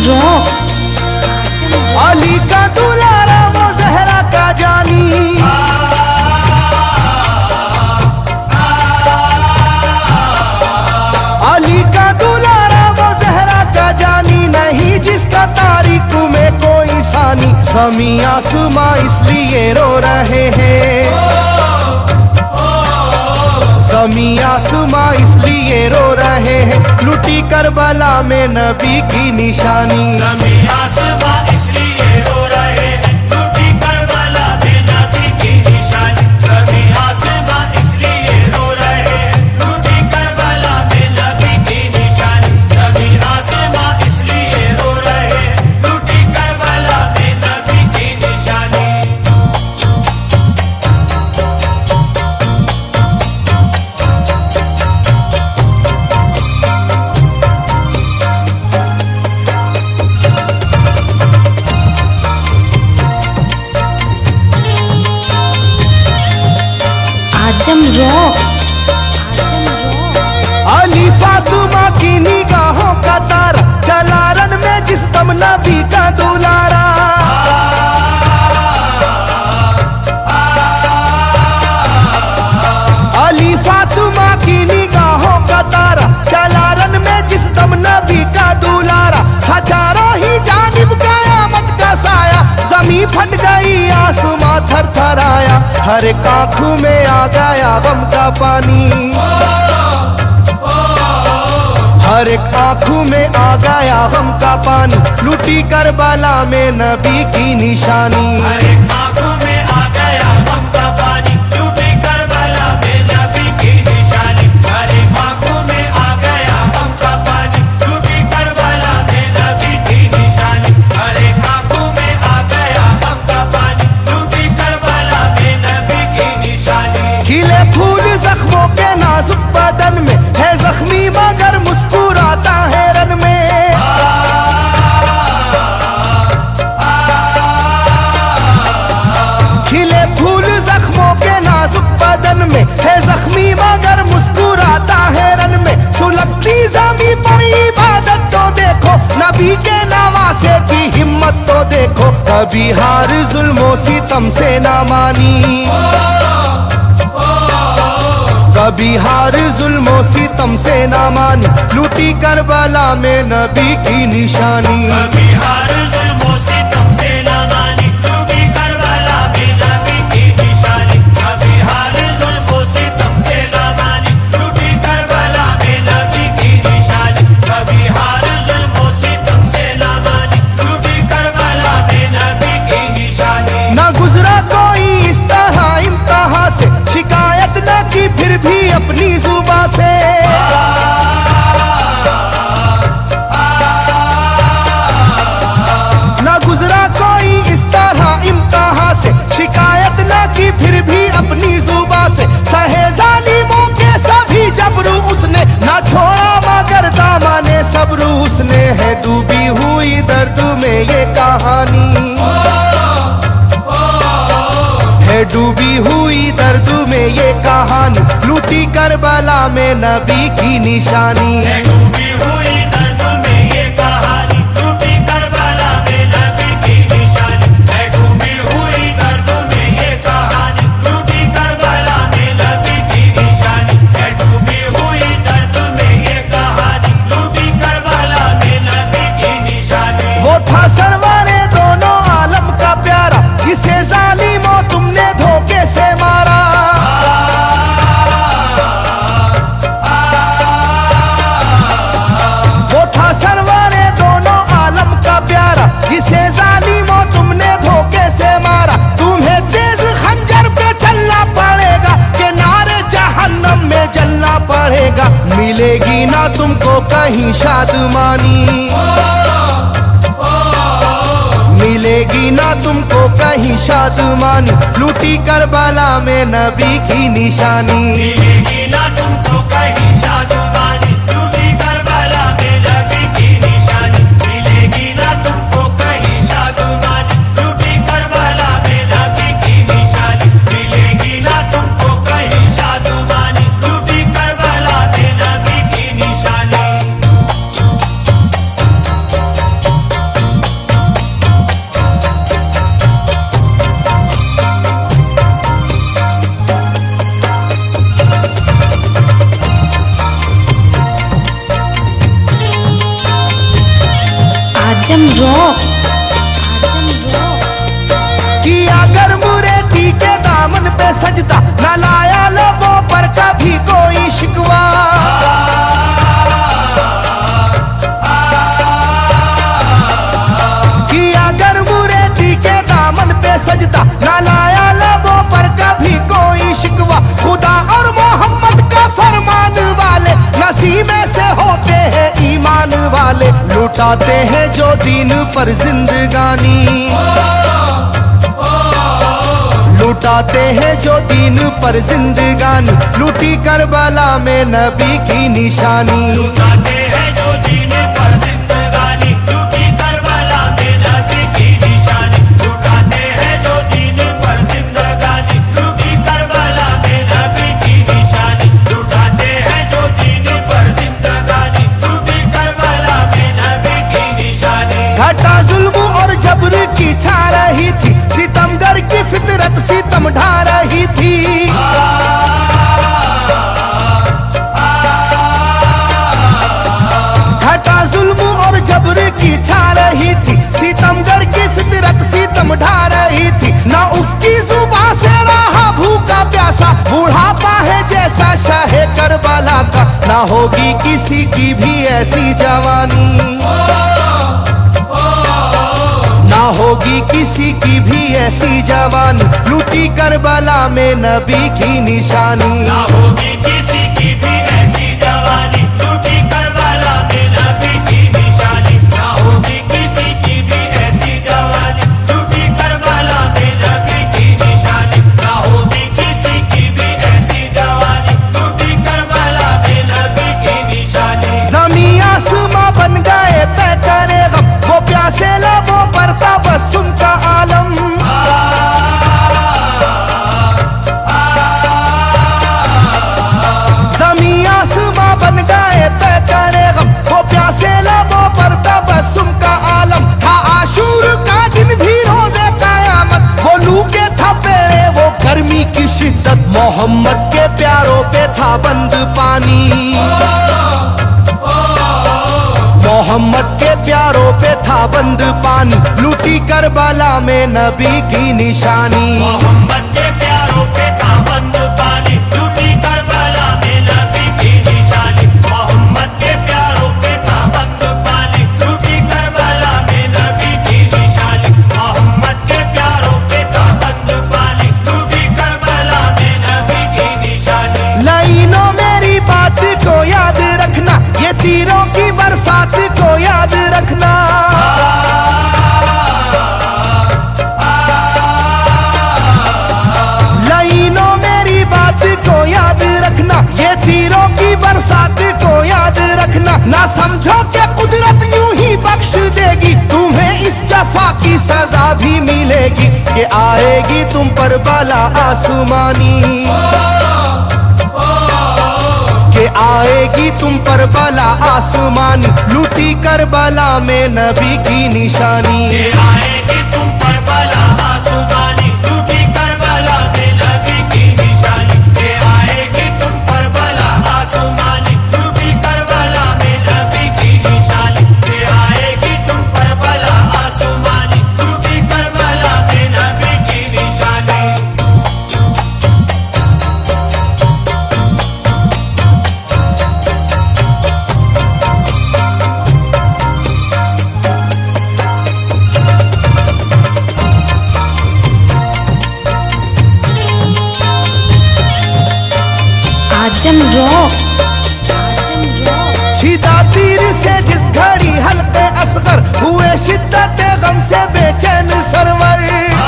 Rock. Ali का दुलारा वो जहरा का जानी, अली का दुलारा वो जहरा का जानी, नहीं जिसका तारीख में कोई सानी। ज़मीं आसमां इसलिए रो रहे हैं, ज़मीं आसमां इसलिए रो रहे हैं, लुटी करबला में नबी की निशानी। ज़मीं आसमां इसलिए रो रहे हैं, लुटी करबला में नबी की निशानी। ज़मीं आसमां इसलिए रो रहे हैं, लुटी करबला में नबी की निशानी। ज़मीं आसमां इसलिए रो रहे हैं, लुटी करबला में नबी की निशानी। आजम रॉक। अली फातिमा की निगाहों का तारा, चला रन में जिस दम नबी का दुलारा। अली फातिमा की निगाहों का तारा, चला रन में जिस दम नबी का दुलारा। हजारों ही जानिब कयामत का साया, ज़मीं फट गई आसमां थरथराया, हर एक आँखों में आ गया गम का पानी। हर एक आँखों में आ गया गम का पानी, लुटी करबला में नबी की निशानी। हर एक आँखों में आ गया गम का पानी, लुटी करबला में नबी की निशानी। हर एक आँखों में आ गया गम का पानी, लुटी करबला में नबी की निशानी। हर एक आँखों में आ गया गम का पानी, लुटी करबला में नबी की निशानी। खिले फूल जख्मों के नाजुक बदन में, है जख्मी मगर मुस्कुराता है रन में। खिले फूल जख्मों के नाजुक बदन में, है जख्मी मगर मुस्कुराता है रन में। सुलगती ज़मीं पर इबादत तो देखो, नबी के नवासे की हिम्मत तो देखो। कभी हार जुल्मों सितम से ना मानी, कभी हार जुल्मों सितम से ना मानी, लूटी करबला में नबी की निशानी। कभी हार जुल्मों सितम से ना मानी, लूटी करबला में नबी की निशानी। कभी हार जुल्मों सितम से ना मानी, लूटी करबला में नबी की निशानी। कभी हार जुल्मों सितम से ना मानी, लूटी करबला में नबी की निशानी। ना गुजरा कोई इस तरह इम्तिहान से, शिकायत न की फिर भी अपनी जुबां से। ना गुजरा कोई इस तरह इम्तिहान से, शिकायत न की फिर भी अपनी जुबां से। सहे जालिमों के सभी जबरू उसने, ना छोड़ा मगर दामने सब्र उसने। है डूबी हुई दर्द में ये कहानी, है डूबी हुई दर्द में ये कहानी, लूटी करबला में नबी की निशानी। है डूबी हुई दर्द में ये कहानी, लूटी करबला में नबी की निशानी। है डूबी हुई दर्द में ये कहानी, लूटी करबला में नबी की निशानी। है डूबी हुई दर्द में ये कहानी, लूटी करबला में नबी की निशानी। वो था सरवारे दोनों आलम का प्यारा, जिसे जालिमों तुमने धोखे से मारा। वो था सरवारे दोनों आलम का प्यारा, जिसे जालिमों तुमने धोखे से मारा। तुम्हें तेज खंजर पे चलना पड़ेगा, कि नारे जहन्नम में जलना पड़ेगा। मिलेगी ना तुमको कहीं शादमानी, मिलेगी ना तुमको कहीं शादमानी, लूटी करबला में नबी की निशानी। मिलेगी ना तुमको कहीं शादमानी, लूटी करबला में नबी की निशानी। मिलेगी ना तुमको कहीं शादमानी, लूटी करबला में नबी की निशानी। मिलेगी ना तुमको कहीं शादमानी, लूटी करबला में नबी की निशानी। Azam rock, Azam rock. किया अगर मुरेठी के दामन पे सजदा, न लाया लबों पर कभी कोई शिकवा। किया अगर मुरेठी के दामन पे सजदा, न लाया लबों पर कभी कोई शिकवा। खुदा और मोहम्मद का फरमान वाले नसीबे से होते हैं ईमान वाले। लुटाते हैं जो दीन पर जिंदगानी, लुटाते हैं जो दीन पर जिंदगानी। लूटी करबला में नबी की निशानी। लुटाते हैं जो दीन पर जिंदगानी, लूटी करबला में नबी की निशानी। लुटाते हैं जो दीन पर जिंदगानी, लूटी करबला में नबी की निशानी। लुटाते हैं जो दीन पर जिंदगानी, लूटी करबला में नबी की निशानी। घटा जुल्म और जबर की छा रही थी, सितमगर की फितरत सितम ढा रही थी। घटा जुल्म और जबर की छा रही थी, सितमगर की फितरत सितम ढा रही थी। ना उसकी जुबान से रहा भूखा प्यासा, बुढ़ापा है जैसा शाहे करबला का। ना होगी किसी की भी ऐसी जवानी, ना होगी किसी की भी ऐसी जवानी। लूटी करबला में नबी की निशानी। ना होगी किसी की भी ऐसी जवानी, लूटी करबला में नबी की निशानी। ना होगी किसी की भी ऐसी जवानी, लूटी करबला में नबी की निशानी। ना होगी किसी की भी ऐसी जवानी, लूटी करबला में नबी की निशानी। ज़मीं आसमां बन गए पे करे गम, वो प्यासे लबों पर तबस्सुम का आलम। ज़मीं आसमां बन गए पे करे गम, वो प्यासे लबों पर तबस्सुम का आलम। था आशूर का दिन भी रोज़े क़यामत, वो लू के थपेड़े वो गर्मी की शिद्दत। मोहम्मद के प्यारों पे था बंद पानी, मोहम्मद के प्यारों पे था बंद पानी। लूटी करबला में नबी की निशानी। मोहम्मद के प्यारों पे था बंद पानी, लूटी करबला में नबी की निशानी। मोहम्मद के प्यारों पे था बंद पानी, लूटी करबला में नबी की निशानी। मोहम्मद के प्यारों पे था बंद पानी, लूटी करबला में नबी की निशानी। लाइनों मेरी बात को याद रखना, ये तीरों की बरसात को याद रखना। लाइनों मेरी बात को याद रखना, ये तीरों की बरसात को याद रखना। ना समझो कि कुदरत यूं ही बख्श देगी, तुम्हें इस जफा की सजा भी मिलेगी। कि आएगी तुम पर बला आसमानी, कि आएगी तुम पर बला आसमानी। लूटी करबला में नबी की निशानी। ये आएगी तुम पर बला आसमानी, लूटी करबला में नबी की निशानी। ये आएगी तुम पर बला आसमानी, लूटी करबला में नबी की निशानी। ये आएगी तुम पर बला आसमानी, लूटी करबला में नबी की निशानी। Azam rock, Azam rock. छिदा तीर से जिस घड़ी हल्के असगर, हुए शिद्दत गम से बेचैन सरवर।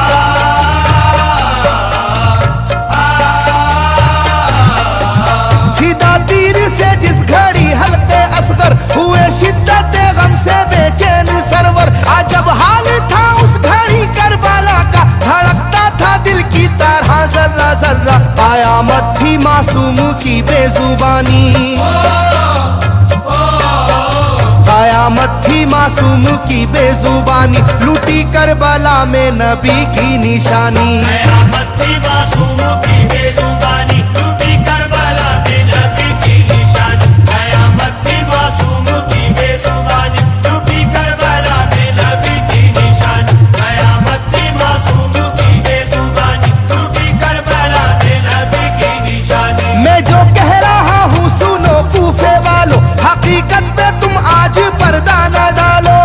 छिदा तीर से जिस घड़ी हल्के असगर, हुए शिद्दत गम से बेचैन सरवर। अजब हाल था उस घड़ी करबला का, धड़कता था दिल की तरह जर्रा जर्रा। कयामत थी मासूम की बेजुबानी, कयामत थी मासूम की बेजुबानी। लूटी करबला में नबी की निशानी। कयामत थी मासूम की बेजुबानी, लूटी करबला में नबी की निशानी। कयामत थी मासूम की बेजुबानी, लूटी करबला में कूफे वालों, हकीकत पे तुम आज पर्दा न डालो।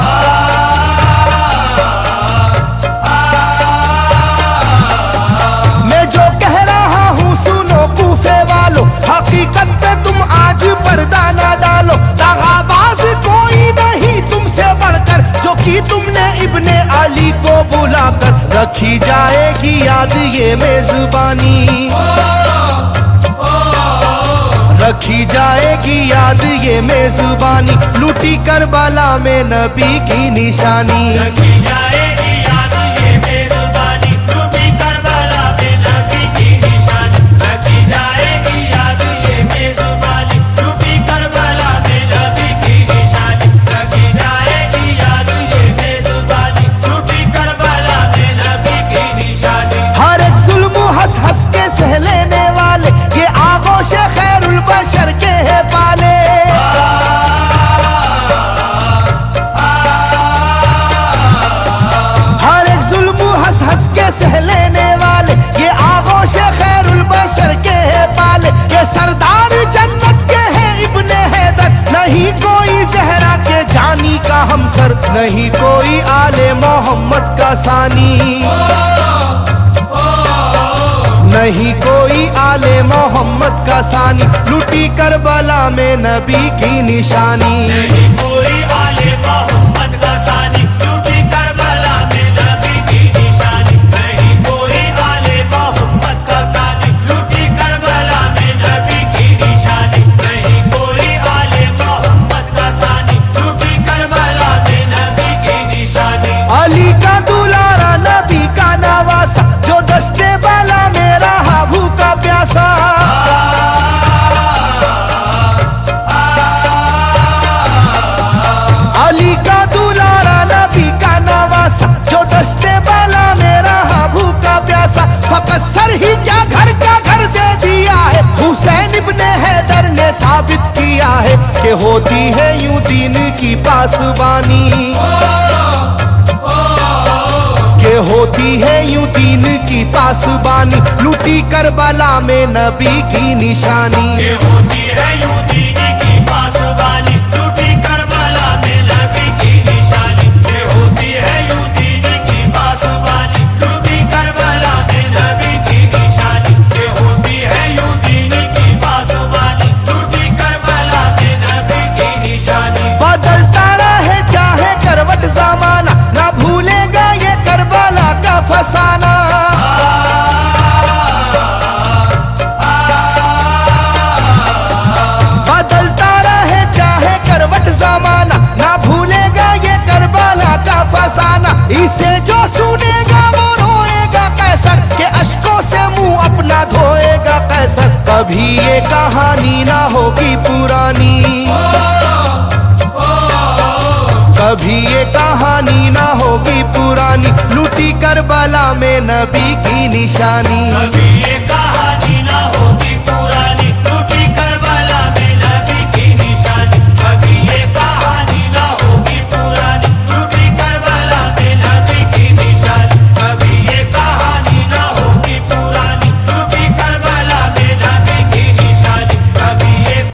मैं जो कह रहा हूँ सुनो कूफे वालों, हकीकत पे तुम आज पर्दा न डालो। दगाबाज कोई नहीं तुमसे बढ़कर, जो कि तुमने इब्ने अली को बुलाकर रखी जाएगी याद ये मेजबानी, रखी जाएगी याद ये मेजबानी। लूटी करबला में नबी की निशानी, रखी जाएगी याद ये मेजबानी, लूटी करबला में नबी की निशानी। रखी जाएगी याद ये मेजबानी, लूटी करबला में नबी की निशानी। रखी जाएगी याद ये मेजबानी, लूटी करबला में नबी की निशानी। हर एक जुल्म हंस हंस के सह लेने वाले, ये आगोश खैरुल बशर के है पाले। हर एक जुल्म हंस हंस के सह लेने वाले, ये आगोश खैरुल बशर के है पाले। ये सरदार जन्नत के है इब्ने हैदर, नहीं कोई जहरा के जानी का हमसर, नहीं कोई आले मोहम्मद का सानी, नहीं कोई आले मोहम्मद का सानी। लूटी करबला में नबी की निशानी, नहीं कोई आले मोहम्मद का सानी, लूटी करबला में नबी की निशानी। नहीं कोई आले मोहम्मद का सानी, लूटी करबला में नबी की निशानी। नहीं कोई आले मोहम्मद का सानी, लूटी करबला में नबी की निशानी। अली का दुलारा नबी का नवासा, जो दस्ते वाला मेरा हाबू का प्यासा। अली का दुलारा नबी का नवासा, जो दस्ते वाला मेरा हाबू का प्यासा। फकत सर ही क्या घर का घर दे दिया है, हुसैन इब्ने हैदर ने साबित किया है कि होती है यूं दीन की पासबानी, के होती है यूं दीन की पासबानी। लूटी करबला में नबी की निशानी, ये होती है यूं दीन की पासबानी, लूटी करबला में नबी की निशानी। ये होती है यूं दीन की पासबानी, लूटी करबला में नबी की निशानी। ये होती है यूं दीन की पासबानी, लूटी करबला में नबी की निशानी। बदलता रहे चाहे करवट जमाना, ना भूलेगा ये करबला का फसाना। बदलता रहे चाहे करवट जमाना, ना भूलेगा ये करबला का फसाना। इसे जो सुनेगा वो रोएगा कैसर, के अश्कों से मुंह अपना धोएगा कैसर। कभी ये कहानी ना होगी पुरानी, कभी ये कहानी ना होगी पुरानी। लूटी करबला में नबी की निशानी, कभी ये